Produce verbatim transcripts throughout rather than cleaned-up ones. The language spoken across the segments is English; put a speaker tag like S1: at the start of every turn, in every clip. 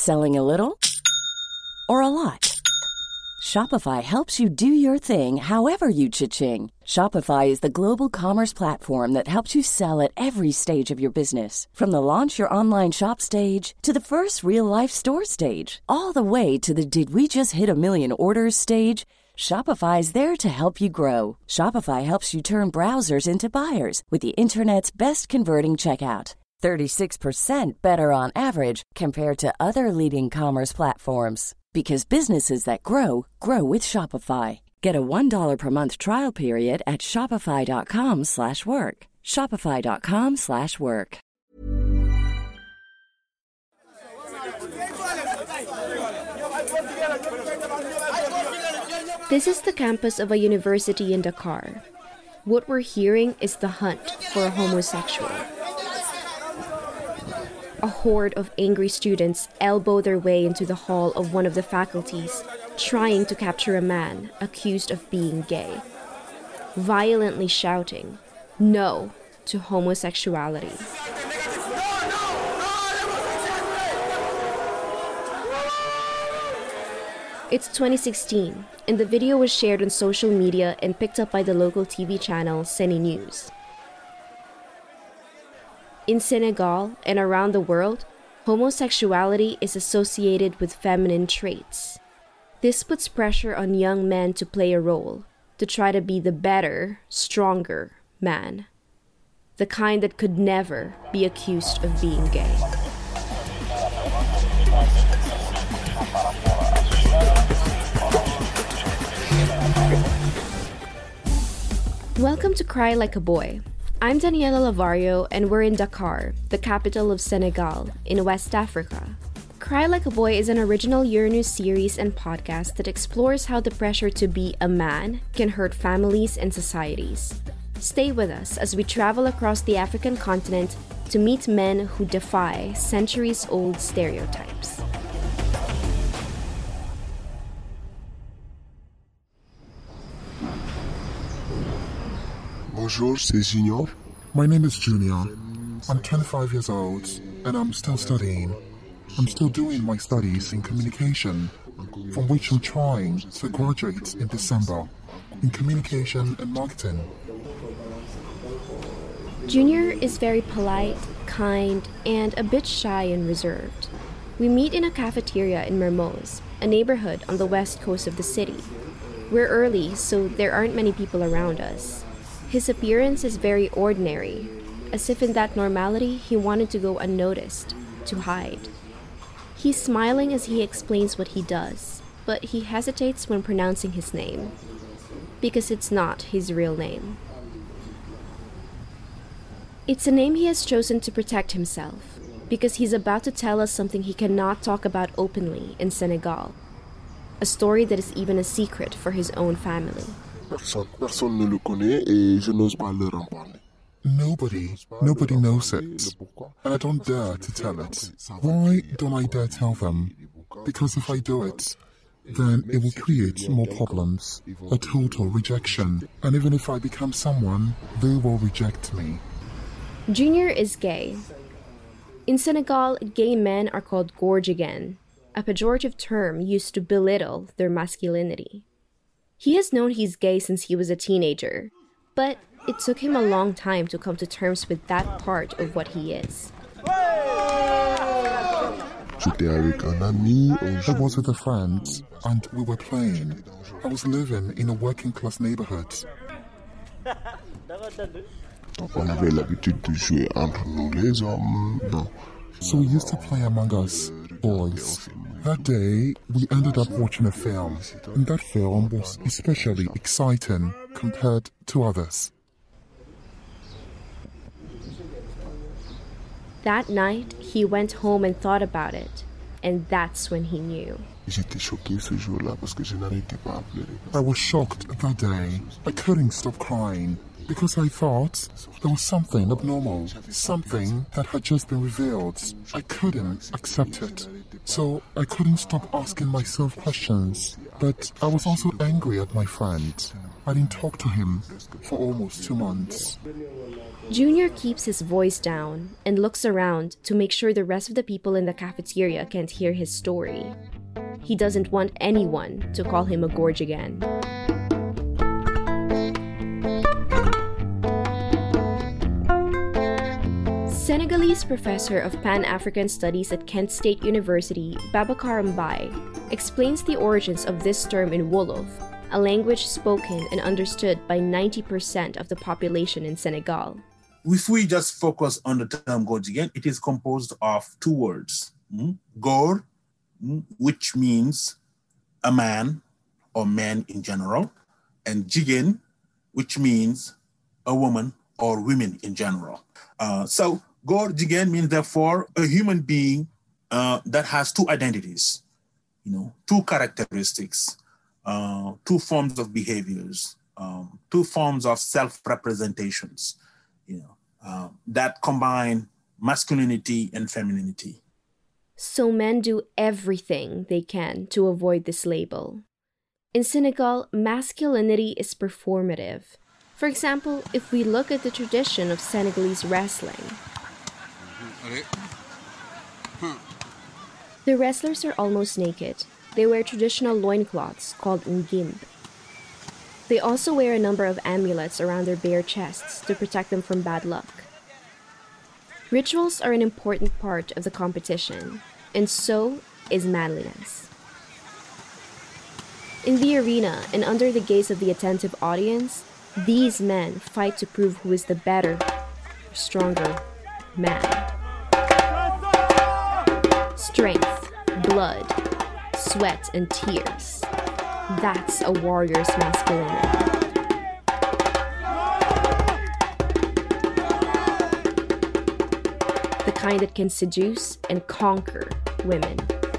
S1: Selling a little or a lot? Shopify helps you do your thing however you cha-ching. Shopify is the global commerce platform that helps you sell at every stage of your business. From the launch your online shop stage to the first real-life store stage, all the way to the did we just hit a million orders stage. Shopify is there to help you grow. Shopify helps you turn browsers into buyers with the internet's best converting checkout. thirty-six percent better on average compared to other leading commerce platforms. Because businesses that grow, grow with Shopify. Get a one dollar per month trial period at shopify.com slash work. Shopify.com slash work.
S2: This is the campus of a university in Dakar. What we're hearing is the hunt for a homosexual. A horde of angry students elbow their way into the hall of one of the faculties, trying to capture a man accused of being gay, violently shouting, "No" to homosexuality. It's twenty sixteen, and the video was shared on social media and picked up by the local T V channel Sene News. In Senegal and around the world, homosexuality is associated with feminine traits. This puts pressure on young men to play a role, to try to be the better, stronger man. The kind that could never be accused of being gay. Welcome to Cry Like a Boy. I'm Daniela Lavario, and we're in Dakar, the capital of Senegal, in West Africa. Cry Like a Boy is an original Euronews series and podcast that explores how the pressure to be a man can hurt families and societies. Stay with us as we travel across the African continent to meet men who defy centuries-old stereotypes.
S3: Bonjour, c'est Junior.
S4: My name is Junior. I'm twenty-five years old, and I'm still studying. I'm still doing my studies in communication, from which I'm trying to graduate in December, in communication and marketing.
S2: Junior is very polite, kind, and a bit shy and reserved. We meet in a cafeteria in Mermoz, a neighborhood on the west coast of the city. We're early, so there aren't many people around us. His appearance is very ordinary, as if in that normality he wanted to go unnoticed, to hide. He's smiling as he explains what he does, but he hesitates when pronouncing his name, because it's not his real name. It's a name he has chosen to protect himself, because he's about to tell us something he cannot talk about openly in Senegal, a story that is even a secret for his own family.
S3: Personne, personne ne le connaît et je n'ose pas leur en parler.
S4: Nobody, nobody knows it, and I don't dare to tell it. Why don't I dare tell them? Because if I do it, then it will create more problems, a total rejection, and even if I become someone, they will reject me.
S2: Junior is gay. In Senegal, gay men are called gorgegan, a pejorative term used to belittle their masculinity. He has known he's gay since he was a teenager, but it took him a long time to come to terms with that part of what he is.
S4: I was with a friend, and we were playing. I was living in a working-class neighborhood. So we used to play among us, boys. That day, we ended up watching a film, and that film was especially exciting compared to others.
S2: That night, he went home and thought about it, and that's when he knew.
S4: I was shocked that day. I couldn't stop crying, because I thought there was something abnormal, something that had just been revealed. I couldn't accept it. So I couldn't stop asking myself questions. But I was also angry at my friend. I didn't talk to him for almost two months.
S2: Junior keeps his voice down and looks around to make sure the rest of the people in the cafeteria can't hear his story. He doesn't want anyone to call him a gorge again. Senegalese professor of Pan-African Studies at Kent State University, Babacar Mbaye, explains the origins of this term in Wolof, a language spoken and understood by ninety percent of the population in Senegal.
S5: If we just focus on the term Gordigan, it is composed of two words. Mm? Gor, mm, which means a man or man in general, and Jigen, which means a woman or women in general. Uh, so Gor Jigen means therefore a human being uh, that has two identities, you know, two characteristics, uh, two forms of behaviors, um, two forms of self-representations, you know, uh, that combine masculinity and femininity.
S2: So men do everything they can to avoid this label. In Senegal, masculinity is performative. For example, if we look at the tradition of Senegalese wrestling, the wrestlers are almost naked. They wear traditional loincloths called ngimb. They also wear a number of amulets around their bare chests to protect them from bad luck. Rituals are an important part of the competition, and so is manliness. In the arena and under the gaze of the attentive audience, these men fight to prove who is the better, stronger man. Strength, blood, sweat, and tears. That's a warrior's masculinity. The kind that can seduce and conquer women.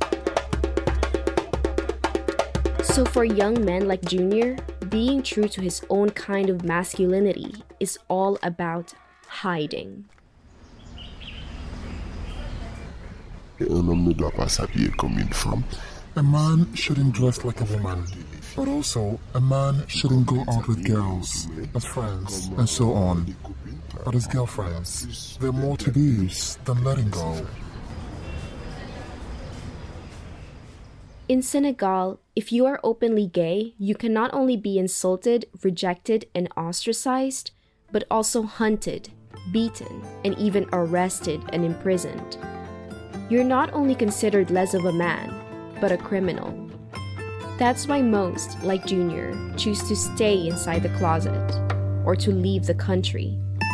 S2: So for young men like Junior, being true to his own kind of masculinity is all about hiding.
S3: Un homme ne doit pas s'habiller comme une femme.
S4: A man shouldn't dress like a woman, but also a man shouldn't go out with girls as friends and so on. But as girlfriends, there are more taboos than letting go.
S2: In Senegal, if you are openly gay, you can not only be insulted, rejected, and ostracized, but also hunted, beaten, and even arrested and imprisoned. You're not only considered less of a man, but a criminal. That's why most, like Junior, choose to stay inside the closet or to leave the country.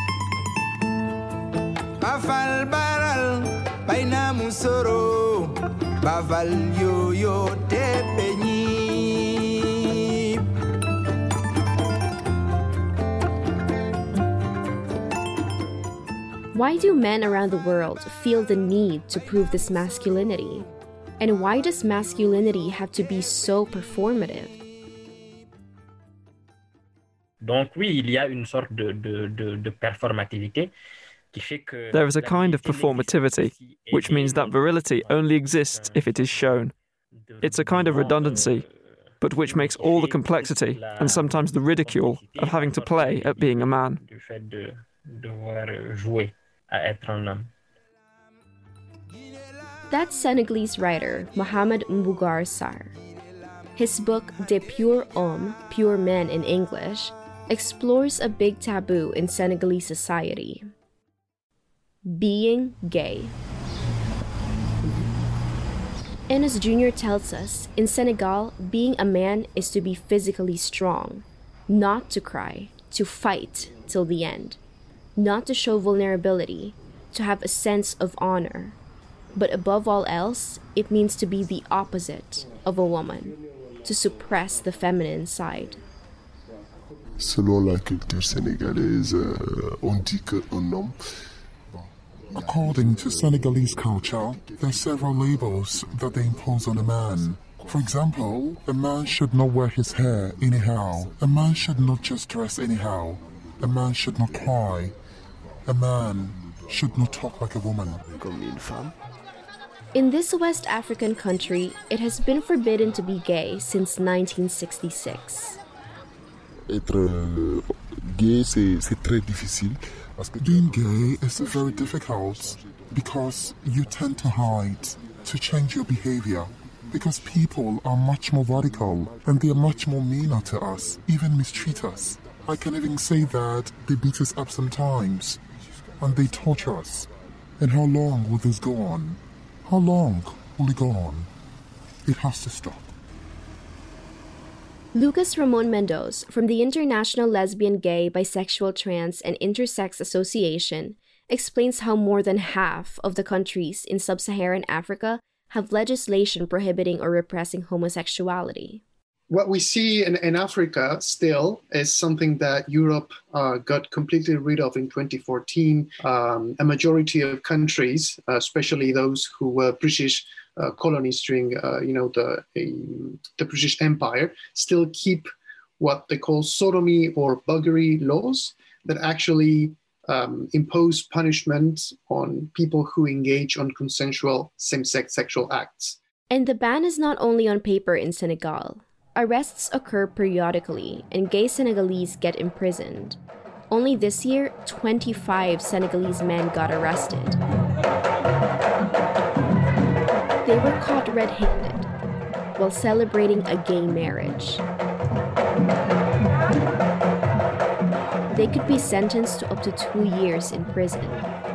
S2: Why do men around the world feel the need to prove this masculinity? And why does masculinity have to be so performative?
S6: Donc oui, il y a une sorte de, de, de, de performativité qui fait que...
S7: There is a kind of performativity, which means that virility only exists if it is shown. It's a kind of redundancy, but which makes all the complexity and sometimes the ridicule of having to play at being a man.
S6: Du fait de devoir jouer à être un homme.
S2: That's Senegalese writer Mohamed Mbougar Sarr. His book Des Purs Hommes, Pure Men in English, explores a big taboo in Senegalese society: being gay. And as Junior tells us, in Senegal, being a man is to be physically strong, not to cry, to fight till the end, not to show vulnerability, to have a sense of honor. But above all else, it means to be the opposite of a woman, to suppress the feminine side.
S3: Selon la culture sénégalaise, euh, on dit qu'un homme...
S4: According to Senegalese culture, there are several labels that they impose on a man. For example, a man should not wear his hair anyhow. A man should not just dress anyhow. A man should not cry. A man should not talk like a woman.
S3: Comme une femme.
S2: In this West African country, it has been forbidden to be gay since nineteen sixty-six.
S3: Être euh, gay, c'est, c'est très difficile
S4: Being gay is very difficult because you tend to hide, to change your behavior, because people are much more radical and they are much more meaner to us, even mistreat us. I can even say that they beat us up sometimes and they torture us. And how long will this go on? How long will it go on? It has to stop.
S2: Lucas Ramon Mendoz from the International Lesbian, Gay, Bisexual, Trans, and Intersex Association explains how more than half of the countries in sub-Saharan Africa have legislation prohibiting or repressing homosexuality.
S8: What we see in, in Africa still is something that Europe uh, got completely rid of in twenty fourteen. Um, a majority of countries, uh, especially those who were British uh, colonies during, uh, you know, the uh, the British Empire, still keep what they call sodomy or buggery laws that actually um, impose punishment on people who engage on consensual same-sex sexual acts.
S2: And the ban is not only on paper in Senegal. Arrests occur periodically, and gay Senegalese get imprisoned. Only this year, twenty-five Senegalese men got arrested. They were caught red-handed while celebrating a gay marriage. They could be sentenced to up to two years in prison.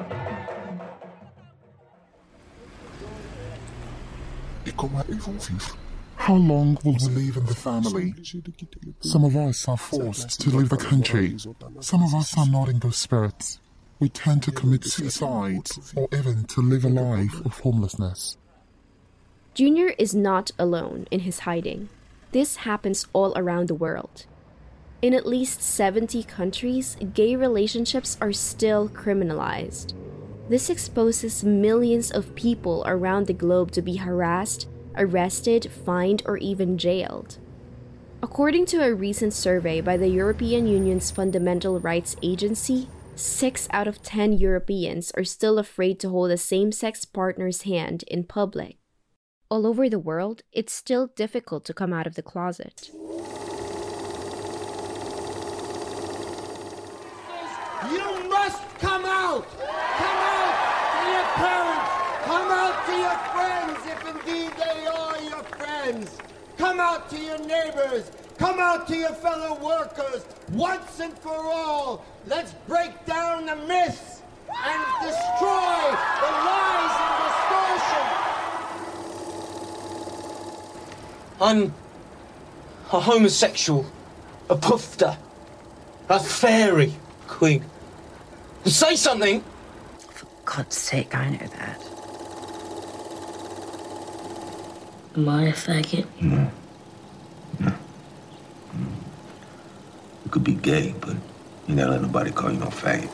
S4: How long will we live in the family? Some of us are forced to leave the country. Some of us are not in those spirits. We tend to commit suicide or even to live a life of homelessness.
S2: Junior is not alone in his hiding. This happens all around the world. In at least seventy countries, gay relationships are still criminalized. This exposes millions of people around the globe to be harassed, arrested, fined, or even jailed. According to a recent survey by the European Union's Fundamental Rights Agency, six out of ten Europeans are still afraid to hold a same-sex partner's hand in public. All over the world, it's still difficult to come out of the closet.
S9: You must come out! Come out to your parents! Come out to your friends, if indeed they are your friends! Come out to your neighbors! Come out to your fellow workers! Once and for all, let's break down the myths and destroy the lies and distortion!
S10: I'm a homosexual, a pufter, a fairy queen. Say something!
S11: For God's sake, I know that. Am I a faggot?
S12: No. No. You could be gay, but you never let nobody call you no faggot.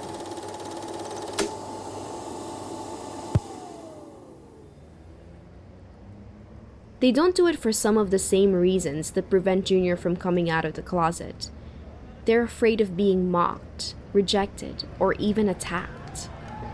S2: They don't do it for some of the same reasons that prevent Junior from coming out of the closet. They're afraid of being mocked, rejected, or even attacked.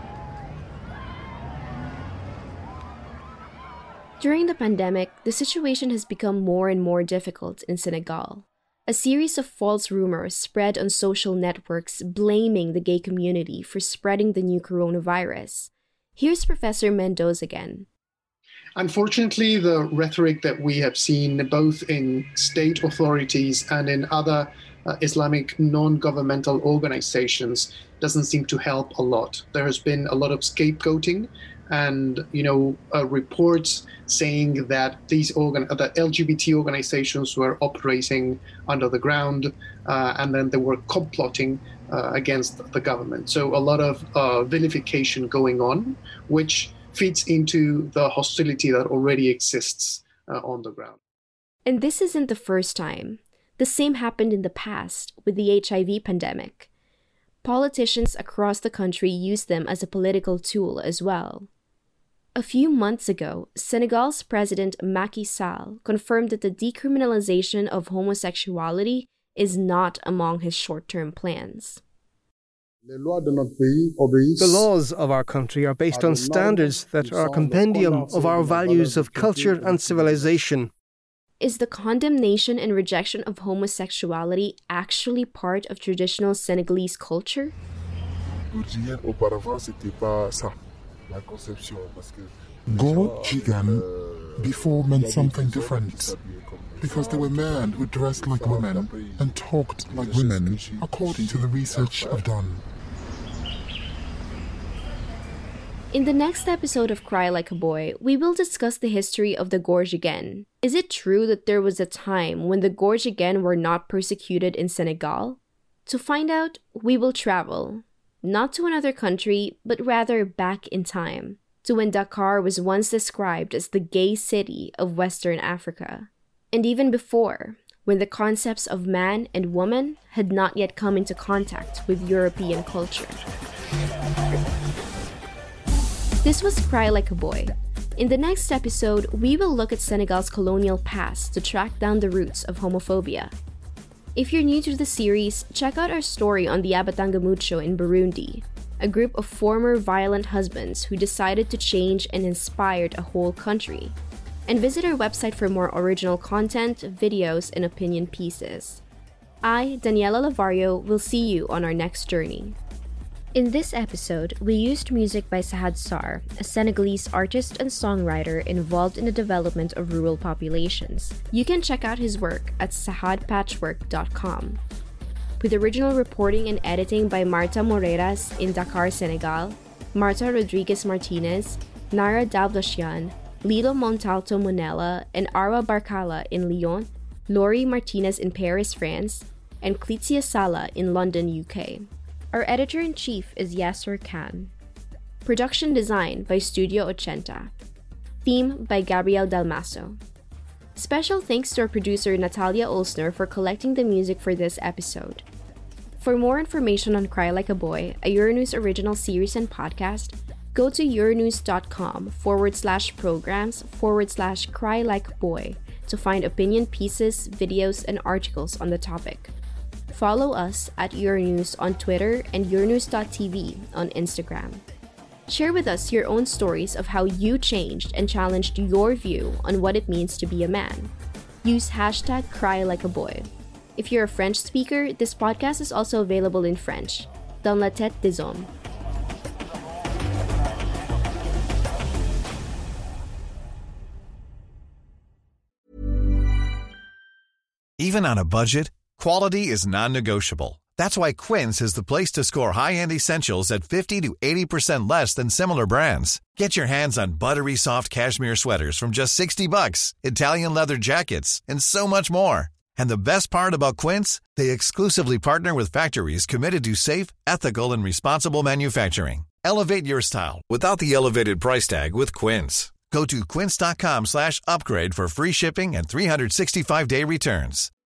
S2: During the pandemic, the situation has become more and more difficult in Senegal. A series of false rumors spread on social networks blaming the gay community for spreading the new coronavirus. Here's Professor Mendoz again.
S8: Unfortunately, the rhetoric that we have seen both in state authorities and in other uh, Islamic non-governmental organizations doesn't seem to help a lot. There has been a lot of scapegoating and, you know, uh, reports saying that these organ- that L G B T organizations were operating under the ground uh, and then they were complotting uh, against the government. So a lot of uh, vilification going on, which feeds into the hostility that already exists uh, on the ground.
S2: And this isn't the first time. The same happened in the past with the H I V pandemic. Politicians across the country used them as a political tool as well. A few months ago, Senegal's President Macky Sall confirmed that the decriminalization of homosexuality is not among his short-term plans.
S13: The laws of our country are based on standards that are a compendium of our values of culture and civilization.
S2: Is the condemnation and rejection of homosexuality actually part of traditional Senegalese culture?
S3: Gordienne, auparavant, c'était pas ça, la conception, parce que
S4: Gordigan before meant something different, because there were men who dressed like women and talked like women, according to the research I've done.
S2: In the next episode of Cry Like a Boy, we will discuss the history of the Gordigan. Is it true that there was a time when the Gordigan were not persecuted in Senegal? To find out, we will travel, not to another country, but rather back in time, to when Dakar was once described as the gay city of Western Africa. And even before, when the concepts of man and woman had not yet come into contact with European culture. This was Cry Like a Boy. In the next episode, we will look at Senegal's colonial past to track down the roots of homophobia. If you're new to the series, check out our story on the Abatangamucho in Burundi, a group of former violent husbands who decided to change and inspired a whole country. And visit our website for more original content, videos, and opinion pieces. I, Daniela Lavario, will see you on our next journey. In this episode, we used music by Sahad Sarr, a Senegalese artist and songwriter involved in the development of rural populations. You can check out his work at sahad patchwork dot com. With original reporting and editing by Marta Moreiras in Dakar, Senegal, Marta Rodriguez Martinez, Nara Davlashyan, Lilo Montalto Monella, and Arwa Barkala in Lyon, Lori Martinez in Paris, France, and Clitzia Sala in London, U K. Our editor-in-chief is Yasser Khan. Production design by Studio Ochenta. Theme by Gabriel Dalmaso. Special thanks to our producer Natalia Olsner for collecting the music for this episode. For more information on Cry Like a Boy, a Euronews original series and podcast, go to euronews.com forward slash programs forward slash cry like boy to find opinion pieces, videos, and articles on the topic. Follow us at Euronews on Twitter and euronews dot t v on Instagram. Share with us your own stories of how you changed and challenged your view on what it means to be a man. Use hashtag CryLikeABoy. If you're a French speaker, this podcast is also available in French. Dans la tête des hommes.
S14: Even on a budget, quality is non-negotiable. That's why Quince is the place to score high-end essentials at fifty to eighty percent less than similar brands. Get your hands on buttery soft cashmere sweaters from just sixty bucks, Italian leather jackets, and so much more. And the best part about Quince, they exclusively partner with factories committed to safe, ethical, and responsible manufacturing. Elevate your style without the elevated price tag with Quince. Go to quince.com slash upgrade for free shipping and three sixty-five day returns.